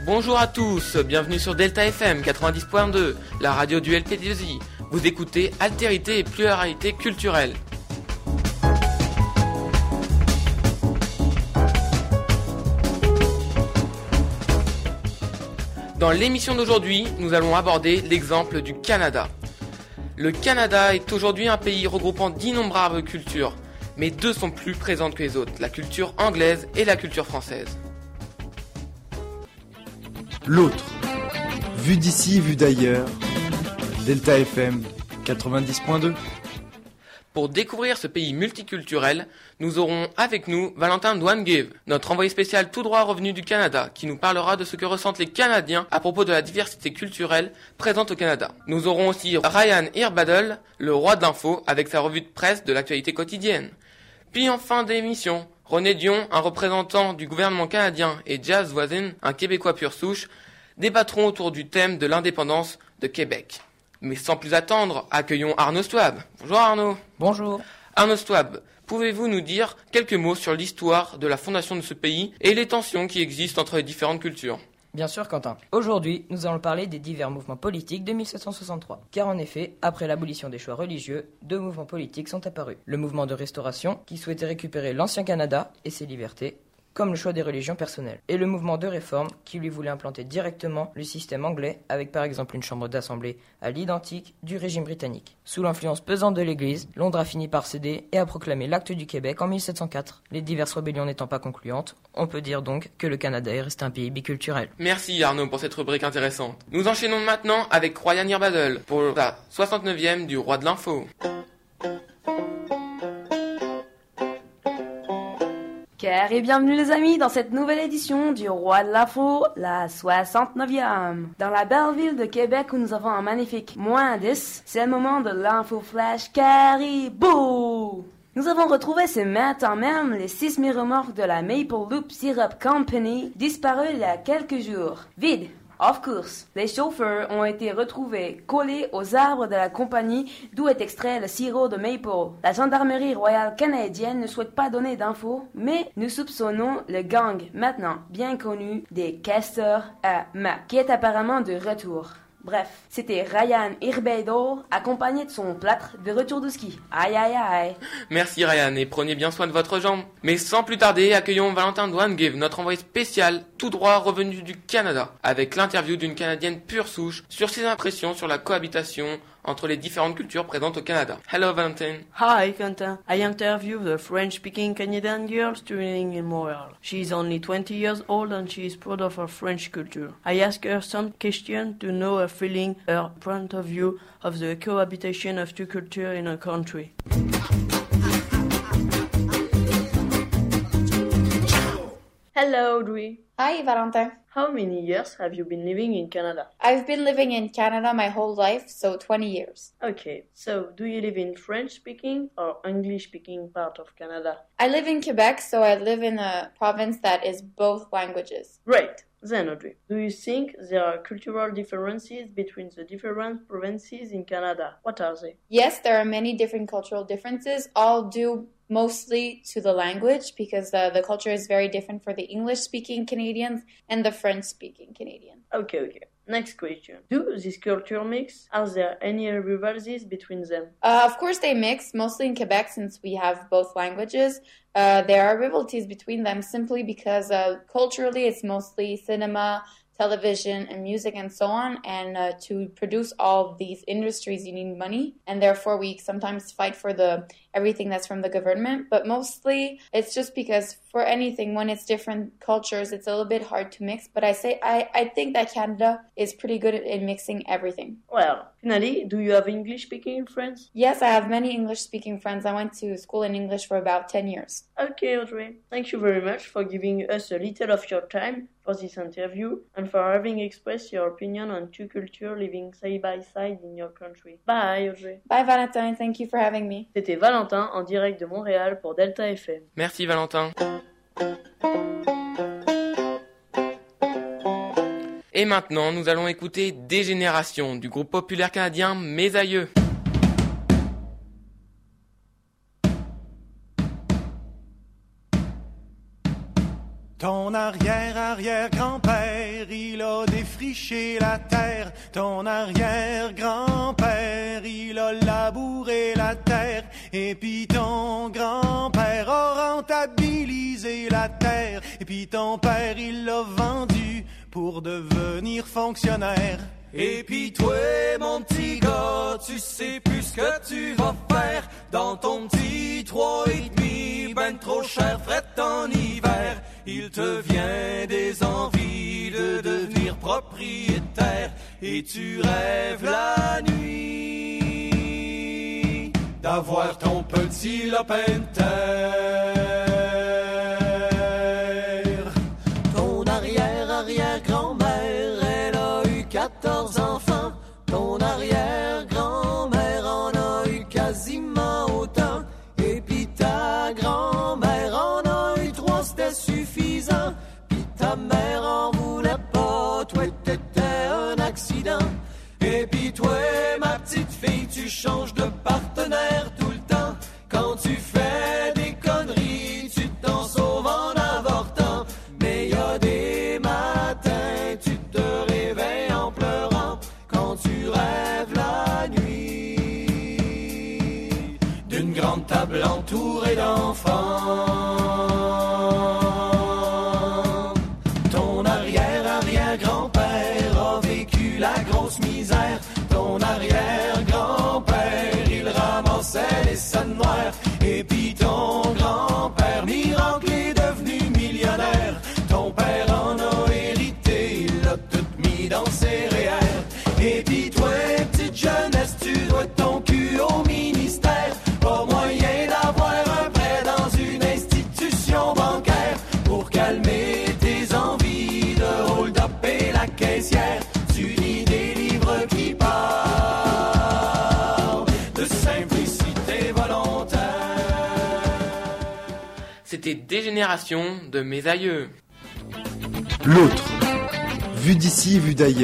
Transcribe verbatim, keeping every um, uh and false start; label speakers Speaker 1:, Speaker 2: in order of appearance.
Speaker 1: Bonjour à tous, bienvenue sur Delta F M quatre-vingt-dix point deux, la radio du L P deux I. Vous écoutez Altérité et pluralité culturelle. Dans l'émission d'aujourd'hui, nous allons aborder l'exemple du Canada. Le Canada est aujourd'hui un pays regroupant d'innombrables cultures, mais deux sont plus présentes que les autres, la culture anglaise et la culture française.
Speaker 2: L'autre, vue d'ici, vue d'ailleurs, Delta F M quatre-vingt-dix point deux.
Speaker 1: Pour découvrir ce pays multiculturel, nous aurons avec nous Valentin Douanguive, notre envoyé spécial tout droit revenu du Canada, qui nous parlera de ce que ressentent les Canadiens à propos de la diversité culturelle présente au Canada. Nous aurons aussi Ryan Irbadel, le roi de l'info, avec sa revue de presse de l'actualité quotidienne. Puis en fin d'émission, René Dion, un représentant du gouvernement canadien, et Jazz Voisine, un Québécois pur souche, débattront autour du thème de l'indépendance de Québec. Mais sans plus attendre, accueillons Arnaud Stouab. Bonjour Arnaud.
Speaker 3: Bonjour.
Speaker 1: Arnaud Stouab, pouvez-vous nous dire quelques mots sur l'histoire de la fondation de ce pays et les tensions qui existent entre les différentes cultures ?
Speaker 3: Bien sûr Quentin. Aujourd'hui, nous allons parler des divers mouvements politiques de mille sept cent soixante-trois. Car en effet, après l'abolition des choix religieux, deux mouvements politiques sont apparus. Le mouvement de restauration, qui souhaitait récupérer l'ancien Canada et ses libertés, comme le choix des religions personnelles. Et le mouvement de réforme, qui lui voulait implanter directement le système anglais, avec par exemple une chambre d'assemblée à l'identique du régime britannique. Sous l'influence pesante de l'Église, Londres a fini par céder et a proclamé l'acte du Québec en mille sept cent quatre. Les diverses rébellions n'étant pas concluantes, on peut dire donc que le Canada est resté un pays biculturel.
Speaker 1: Merci Arnaud pour cette rubrique intéressante. Nous enchaînons maintenant avec Ryan Irbadel pour la soixante-neuvième du Roi de l'Info.
Speaker 4: Car et bienvenue les amis dans cette nouvelle édition du Roi de l'Info, la soixante-neuvième. Dans la belle ville de Québec où nous avons un magnifique moins dix, c'est le moment de l'info flash Caribou. Nous avons retrouvé ce matin même les six mille remorques de la Maple Loop Syrup Company disparues il y a quelques jours. Vide. Of course, les chauffeurs ont été retrouvés collés aux arbres de la compagnie d'où est extrait le sirop de maple. La gendarmerie royale canadienne ne souhaite pas donner d'infos, mais nous soupçonnons le gang maintenant bien connu des castors à Mac, qui est apparemment de retour. Bref, c'était Ryan Irbadel accompagné de son plâtre de retour de ski. Aïe aïe aïe.
Speaker 1: Merci Ryan et prenez bien soin de votre jambe. Mais sans plus tarder, accueillons Valentin Douanguive, notre envoyé spécial tout droit revenu du Canada, avec l'interview d'une Canadienne pure souche sur ses impressions sur la cohabitation entre les différentes cultures présentes au Canada. Hello Valentin.
Speaker 5: Hi Quentin. I interviewed a French-speaking Canadian girl studying in Montreal. She is only twenty years old and she is proud of her French culture. I asked her some questions to know her feeling, her point of view of the cohabitation of two cultures in a country.
Speaker 6: Hello, Audrey.
Speaker 7: Hi, Valentin.
Speaker 6: How many years have you been living in Canada?
Speaker 7: I've been living in Canada my whole life, so twenty years.
Speaker 6: Okay, so do you live in French-speaking or English-speaking part of Canada?
Speaker 7: I live in Quebec, so I live in a province that is both languages.
Speaker 6: Great. Then, Audrey, do you think there are cultural differences between the different provinces in Canada? What are they?
Speaker 7: Yes, there are many different cultural differences, all due mostly to the language, because uh, the culture is very different for the English-speaking Canadians and the French-speaking Canadians.
Speaker 6: Okay, okay. Next question. Do these cultures mix? Are there any rivalities between them?
Speaker 7: Uh, of course they mix, mostly in Quebec since we have both languages. Uh, there are rivalities between them simply because uh, culturally it's mostly cinema, television, and music and so on. And uh, to produce all of these industries, you need money. And therefore we sometimes fight for the everything that's from the government. But mostly it's just because for anything, when it's different cultures, it's a little bit hard to mix. But I say, I, I think that Canada is pretty good at, at mixing everything.
Speaker 6: Well, finally, do you have English-speaking friends?
Speaker 7: Yes, I have many English-speaking friends. I went to school in English for about ten years.
Speaker 6: Okay, Audrey. Thank you very much for giving us a little of your time for this interview and for having expressed your opinion on two cultures living side by side in your country. Bye, Audrey.
Speaker 7: Bye, Valentin. Thank you for having me.
Speaker 6: C'était Valentin en direct de Montréal pour Delta F M.
Speaker 1: Merci Valentin. Et maintenant, nous allons écouter Dégénération du groupe populaire canadien Mes Aïeux.
Speaker 8: Ton arrière-arrière-grand-père, il a défriché la terre. Ton arrière-grand-père, il a labouré la terre. Et puis ton grand-père a rentabilisé la terre. Et puis ton père, il l'a vendu pour devenir fonctionnaire.
Speaker 9: Et puis toi, mon petit gars, tu sais plus ce que tu vas faire dans ton petit trois et demi, ben trop cher, fret en hiver. Il te vient des envies de devenir propriétaire et tu rêves la nuit d'avoir ton petit lopin de terre. Ton arrière-arrière-grand-mère, elle a eu quatorze enfants. Ton arrière-grand-mère en a eu quasiment autant. Et puis ta grand-mère en a eu trois, c'était suffisant. Puis ta mère en voulait pas, toi t'étais un accident. Et puis toi, ma petite fille, tu changes de partenaire tout le temps. Quand tu fais des conneries, tu t'en sauves en avortant. Mais y a des matins, tu te réveilles en pleurant quand tu rêves la nuit d'une grande table entourée d'enfants. Ton arrière-arrière-grand-père a vécu la grosse misère. Ton arrière-grand-père, il ramassait les scènes noires. Et puis ton grand-père, miracle, est devenu millionnaire. Ton père en a hérité, il l'a tout mis dans ses R E E R. Et puis toi, petite jeunesse, tu dois ton cul au ministère. Pas moyen d'avoir un prêt dans une institution bancaire pour calmer tes envies de hold-up et la caissière. Tu lis des livres qui parlent de simplicité volontaire.
Speaker 1: C'était Dégénération de mes aïeux.
Speaker 2: L'autre, vu d'ici, vu d'ailleurs.